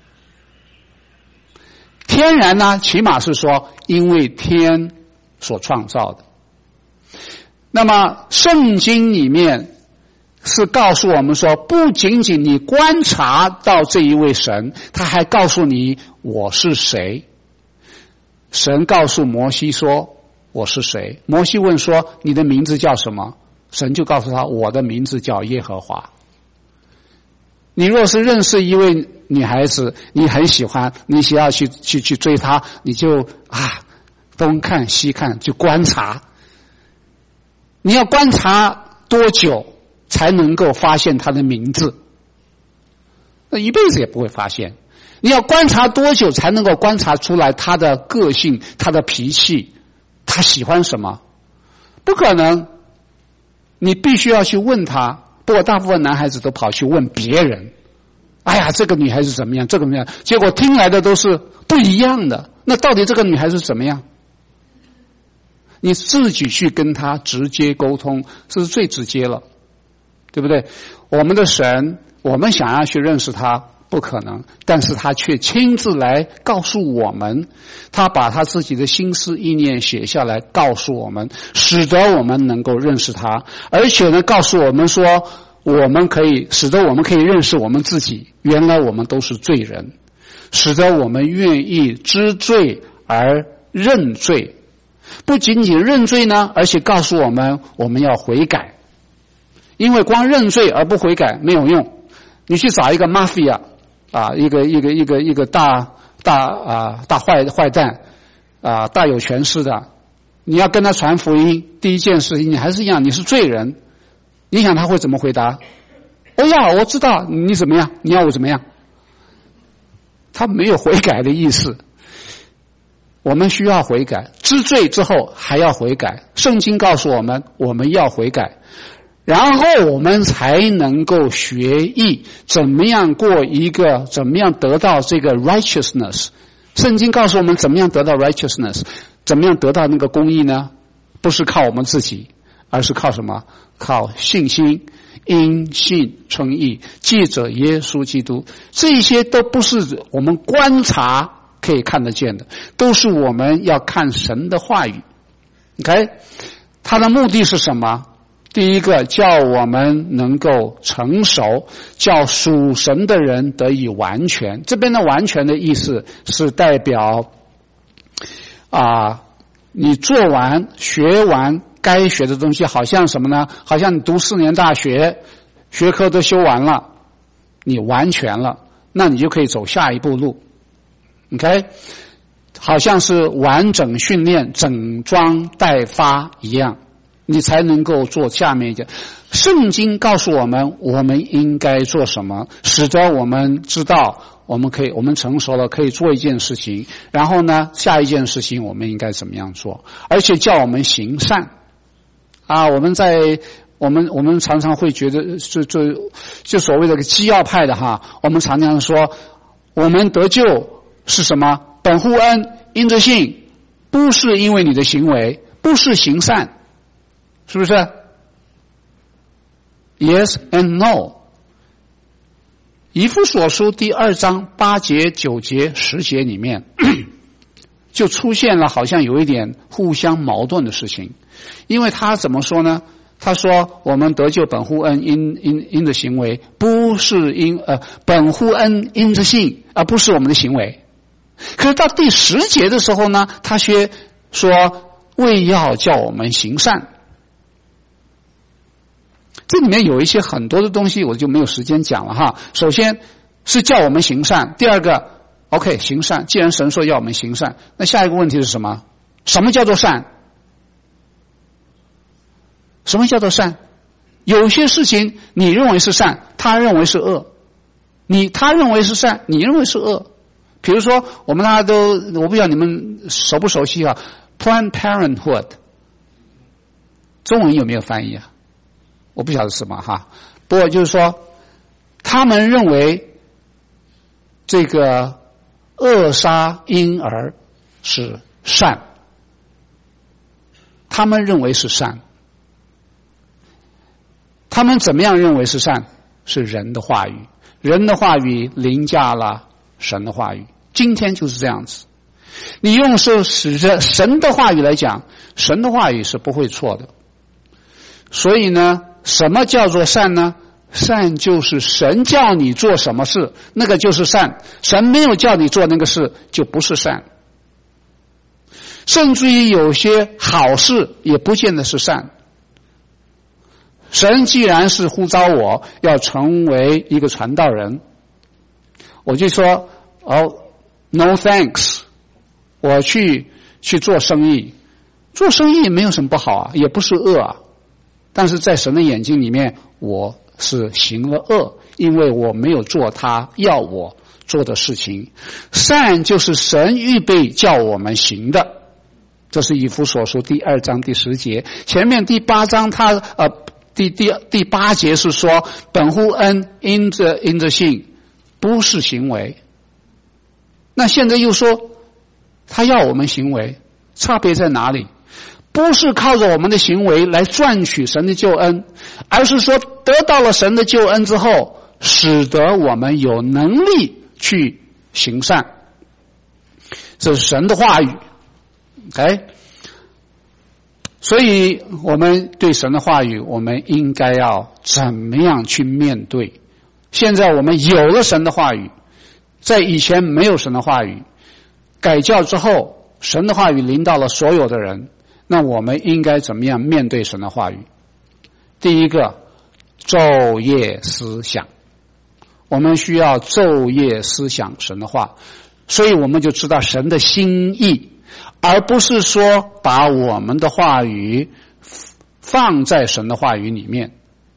天然呢，起码是说因为天所创造的。那么圣经里面是告诉我们说，不仅仅你观察到这一位神，他还告诉你我是谁。神告诉摩西说我是谁，摩西问说你的名字叫什么，神就告诉他我的名字叫耶和华。你若是认识一位女孩子，你很喜欢，你想要去追她，你就东看西看，就观察。你要观察多久才能够发现她的名字？那一辈子也不会发现。你要观察多久才能够观察出来她的个性、她的脾气，她喜欢什么？不可能，你必须要去问她。不过大部分男孩子都跑去问别人，哎呀，这个女孩子怎么样，这个怎么样，结果听来的都是不一样的。那到底这个女孩子怎么样？你自己去跟她直接沟通，这是最直接了，对不对？我们的神，我们想要去认识他不可能，但是他却亲自来告诉我们，他把他自己的心思意念写下来告诉我们，使得我们能够认识他，而且呢告诉我们说，使得我们可以认识我们自己，原来我们都是罪人，使得我们愿意知罪而认罪。不仅仅认罪呢，而且告诉我们要悔改，因为光认罪而不悔改没有用。你去找一个 mafia 一个大坏蛋大有权势的，你要跟他传福音，第一件事情你还是一样，你是罪人。你想他会怎么回答？我知道你怎么样，你要我怎么样？他没有悔改的意思。我们需要悔改，知罪之后还要悔改。圣经告诉我们要悔改，然后我们才能够学艺，怎么样得到这个 righteousness。 圣经告诉我们怎么样得到 righteousness， 怎么样得到那个公义呢？不是靠我们自己，而是靠什么？靠信心，因信称义，记着耶稣基督。这些都不是我们观察可以看得见的，都是我们要看神的话语。 OK， 它的目的是什么？第一个，叫我们能够成熟，叫属神的人得以完全。这边的完全的意思是代表你做完学完该学的东西，好像什么呢？好像你读4年大学，学科都修完了，你完全了，那你就可以走下一步路。OK， 好像是完整训练、整装待发一样，你才能够做下面一件。圣经告诉我们应该做什么，使得我们知道我们成熟了，可以做一件事情，然后呢下一件事情我们应该怎么样做，而且叫我们行善我们常常会觉得就所谓的基要派的我们常常说我们得救是什么？本乎恩，因着信，不是因为你的行为，不是行善，是不是？ Yes and no。 以弗所书第2章8节、9节、10节里面就出现了好像有一点互相矛盾的事情。因为他怎么说呢？他说我们得救本乎恩，因着行为，不是本乎恩因着信，而不是我们的行为。可是到第10节的时候呢，他却说为要叫我们行善。这里面有一些很多的东西我就没有时间讲了哈。首先是叫我们行善，第二个 OK 行善，既然神说要我们行善，那下一个问题是什么？什么叫做善？什么叫做善？有些事情你认为是善，他认为是恶。他认为是善，你认为是恶。比如说我们大家都，我不知道你们熟不熟悉啊 Planned Parenthood 中文有没有翻译啊？我不晓得是什么哈。不过就是说他们认为这个扼杀婴儿是善，他们认为是善。他们怎么样认为是善？是人的话语，人的话语凌驾了神的话语。今天就是这样子，你用神的话语来讲，神的话语是不会错的。所以呢，什么叫做善呢？善就是神叫你做什么事，那个就是善。神没有叫你做那个事，就不是善。甚至于有些好事也不见得是善。神既然是呼召我要成为一个传道人，我就说no thanks， 我去做生意。做生意没有什么不好啊，也不是恶啊。但是在神的眼睛里面，我是行了恶，因为我没有做他要我做的事情。善就是神预备叫我们行的，这是以弗所书第2章第10节。前面第8章第8节是说本乎恩因着信，不是行为。那现在又说他要我们行为，差别在哪里？不是靠着我们的行为来赚取神的救恩，而是说得到了神的救恩之后，使得我们有能力去行善。这是神的话语。OK， 所以我们对神的话语，我们应该要怎么样去面对？现在我们有了神的话语，在以前没有神的话语，改教之后，神的话语临到了所有的人，那我们应该怎么样面对神的话语？第一个，昼夜思想。我们需要昼夜思想神的话，所以我们就知道神的心意，而不是说把我们的话语放在神的话语里面。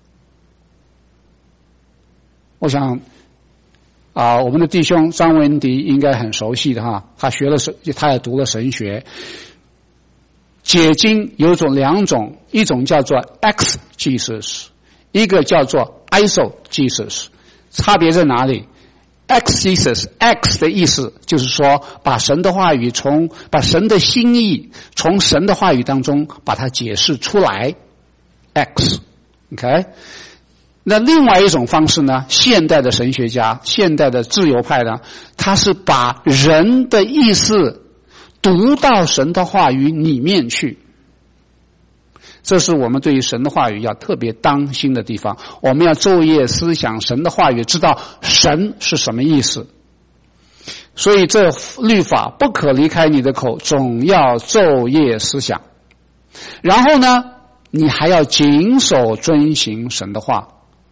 我想我们的弟兄张文迪应该很熟悉的哈，他也读了神学。解经有两种，一种叫做 exegesis， 一个叫做 eisegesis。差别在哪里？ exegesis X 的意思就是说把神的话语把神的心意从神的话语当中把它解释出来 X OK。 那另外一种方式呢，现代的神学家，现代的自由派呢，他是把人的意思读到神的话语里面去。这是我们对于神的话语要特别当心的地方，我们要昼夜思想神的话语，知道神是什么意思。所以这律法不可离开你的口，总要昼夜思想。然后呢，你还要谨守遵行神的话。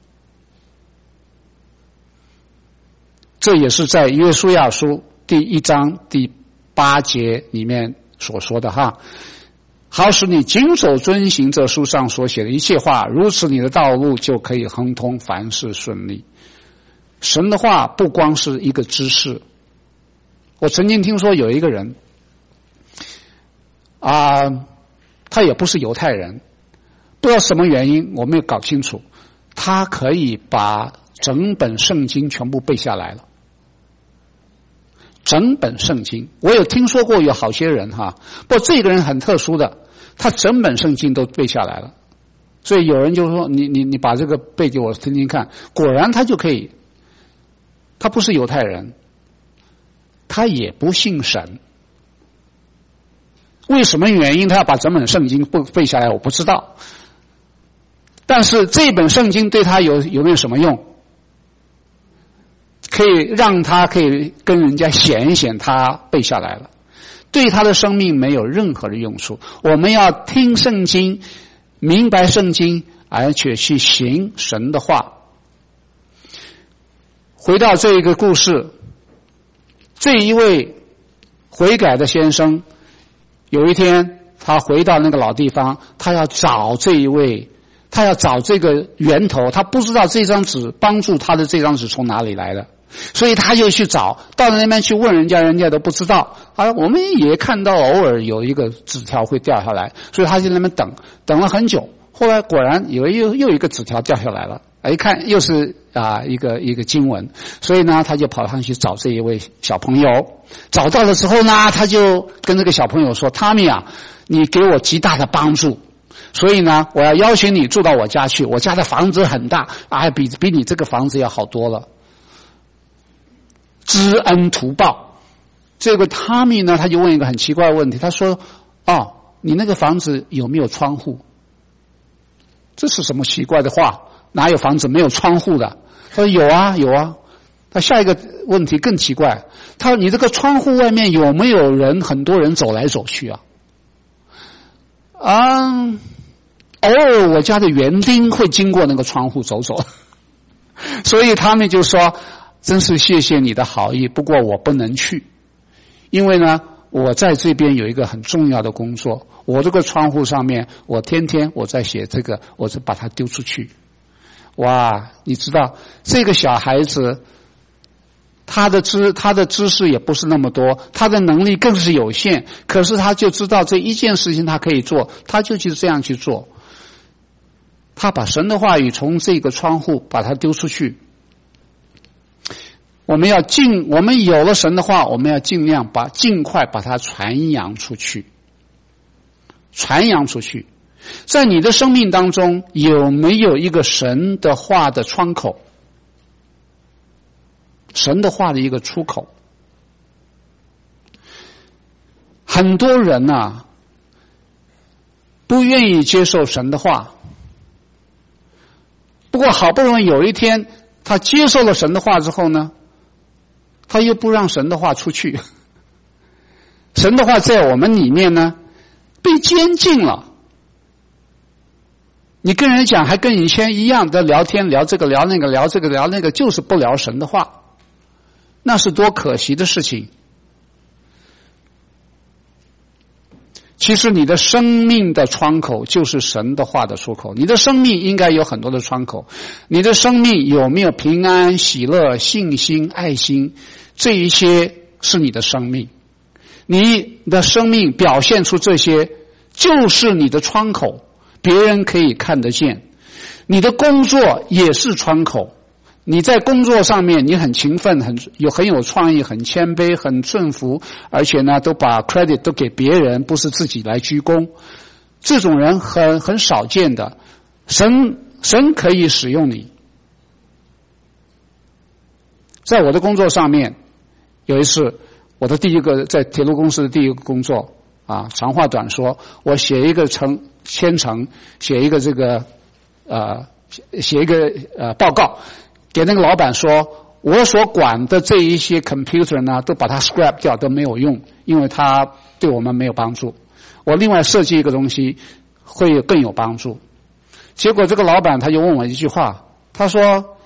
这也是在约书亚书第1章第8节里面所说的哈。好使你谨守遵行这书上所写的一切话，如此你的道路就可以亨通，凡事顺利。神的话不光是一个知识。我曾经听说有一个人他也不是犹太人，不知道什么原因我没有搞清楚，他可以把整本圣经全部背下来了。整本圣经，我有听说过有好些人哈，不过这个人很特殊的，他整本圣经都背下来了。所以有人就说你把这个背给我听听看，果然他就可以他不是犹太人，他也不信神。为什么原因他要把整本圣经背下来，我不知道。但是这本圣经对他有没有什么用？可以让他可以跟人家显一显他背下来了，对他的生命没有任何的用处。我们要听圣经，明白圣经，而且去行神的话。回到这一个故事，这一位悔改的先生，有一天他回到那个老地方，他要找这一位，他要找这个源头，他不知道这张纸帮助他的这张纸从哪里来的，所以他就去找，到那边去问人家，人家都不知道。我们也看到偶尔有一个纸条会掉下来，所以他就在那边等了很久。后来果然又一个纸条掉下来了，一看又是一个经文，所以呢他就跑上去找这一位小朋友。找到了之后呢，他就跟这个小朋友说：“汤米啊，你给我极大的帮助。所以呢，我要邀请你住到我家去，我家的房子很大，比你这个房子要好多了。知恩图报。”这个汤米呢，他就问一个很奇怪的问题，他说：“哦，你那个房子有没有窗户？”这是什么奇怪的话？哪有房子没有窗户的？他说：“有啊，有啊。”他下一个问题更奇怪，他说：“你这个窗户外面有没有人？很多人走来走去啊？”偶尔我家的园丁会经过那个窗户走走，所以他们就说：“真是谢谢你的好意，不过我不能去，因为呢，我在这边有一个很重要的工作，我这个窗户上面，我天天我在写这个，我就把它丢出去。”哇，你知道这个小孩子，他的知识也不是那么多，他的能力更是有限，可是他就知道这一件事情他可以做，他就去这样去做。他把神的话语从这个窗户把它丢出去。我们有了神的话，我们要尽快把它传扬出去。传扬出去。在你的生命当中，有没有一个神的话的窗口？神的话的一个出口。很多人不愿意接受神的话，不过好不容易有一天他接受了神的话之后呢，他又不让神的话出去。神的话在我们里面呢被监禁了。你跟人讲还跟以前一样的聊天，聊这个聊那个，聊这个聊那个，就是不聊神的话，那是多可惜的事情。其实你的生命的窗口就是神的话的出口。你的生命应该有很多的窗口。你的生命有没有平安、喜乐、信心、爱心，这一些是你的生命。你的生命表现出这些，就是你的窗口，别人可以看得见。你的工作也是窗口。你在工作上面你很勤奋，很有创意，很谦卑，很顺服，而且呢都把 credit 都给别人，不是自己来居功。这种人很少见的。神可以使用你。在我的工作上面，有一次我的第一个在铁路公司的第一个工作长话短说，我写一个签呈，写一个报告给那个老板说，我所管的这一些 computer 呢都把它 scrap 掉，都没有用，因为它对我们没有帮助。我另外设计一个东西会更有帮助。结果这个老板他就问我一句话，他说，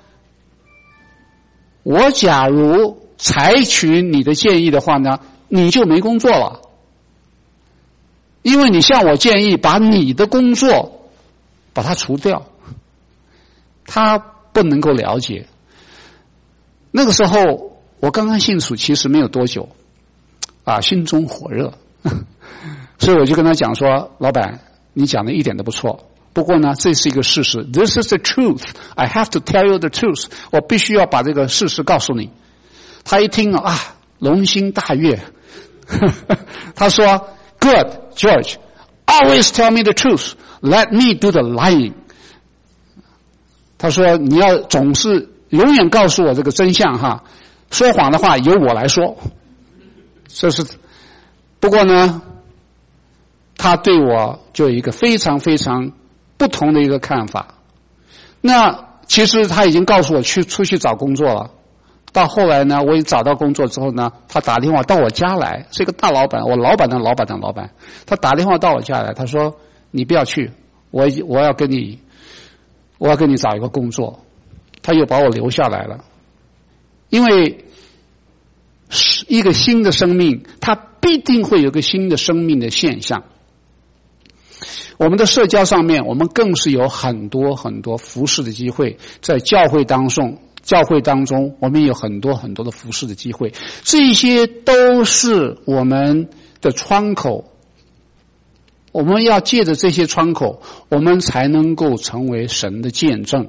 我假如采取你的建议的话呢，你就没工作了，因为你向我建议把你的工作把它除掉。他不能够了解。那个时候我刚刚信主，其实没有多久心中火热，所以我就跟他讲说，老板你讲的一点都不错，不过呢这是一个事实， This is the truth, I have to tell you the truth， 我必须要把这个事实告诉你。他一听龙心大悦他说 Good, George, always tell me the truth, let me do the lying。 他说你要总是永远告诉我这个真相说谎的话由我来说。这是，不过呢，他对我就有一个非常非常不同的一个看法。那其实他已经告诉我出去找工作了。到后来呢，我一找到工作之后呢，他打电话到我家来，是一个大老板，我老板的老板的老板。他打电话到我家来，他说：“你不要去，我要跟你找一个工作。”他又把我留下来了，因为一个新的生命，它必定会有个新的生命的现象。我们的社交上面，我们更是有很多很多服侍的机会，在教会当中，我们有很多很多的服侍的机会，这些都是我们的窗口。我们要借着这些窗口，我们才能够成为神的见证。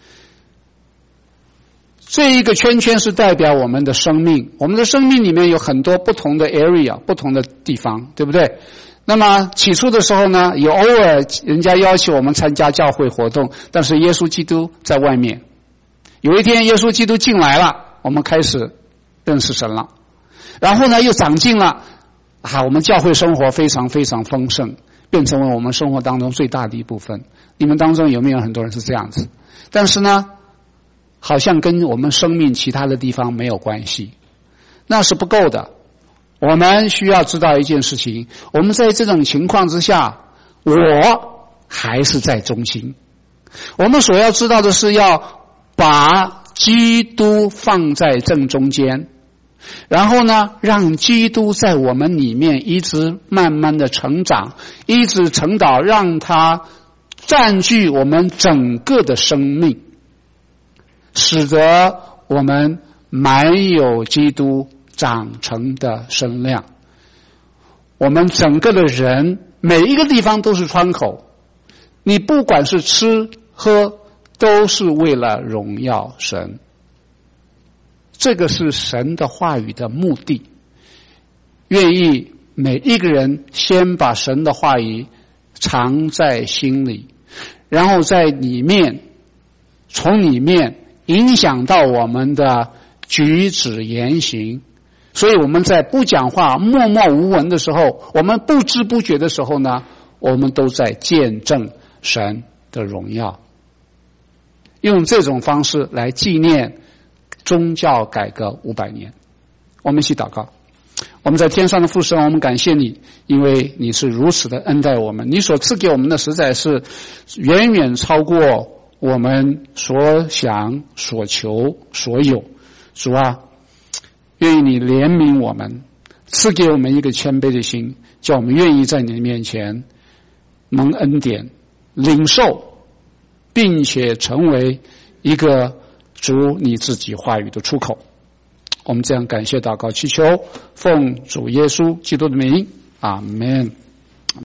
这一个圈圈是代表我们的生命，我们的生命里面有很多不同的 area， 不同的地方，对不对？那么起初的时候呢，有偶尔人家要求我们参加教会活动，但是耶稣基督在外面。有一天耶稣基督进来了，我们开始认识神了，然后呢又长进了，我们教会生活非常非常丰盛，变成了我们生活当中最大的一部分。你们当中有没有很多人是这样子？但是呢，好像跟我们生命其他的地方没有关系，那是不够的。我们需要知道一件事情，我们在这种情况之下，我还是在中心。我们所要知道的是要把基督放在正中间，然后呢，让基督在我们里面一直慢慢的成长，一直成长，让他占据我们整个的生命，使得我们满有基督长成的身量。我们整个的人每一个地方都是窗口，你不管是吃喝都是为了荣耀神。这个是神的话语的目的，愿意每一个人先把神的话语藏在心里，然后在里面，从里面影响到我们的举止言行。所以我们在不讲话默默无闻的时候，我们不知不觉的时候呢，我们都在见证神的荣耀。用这种方式来纪念宗教改革500年。我们一起祷告。我们在天上的父神，我们感谢你，因为你是如此的恩待我们，你所赐给我们的实在是远远超过我们所想所求所有。主啊，愿意你怜悯我们，赐给我们一个谦卑的心，叫我们愿意在你的面前蒙恩典，领受，并且成为一个主你自己话语的出口。我们这样感谢祷告祈求，奉主耶稣基督的名，阿们。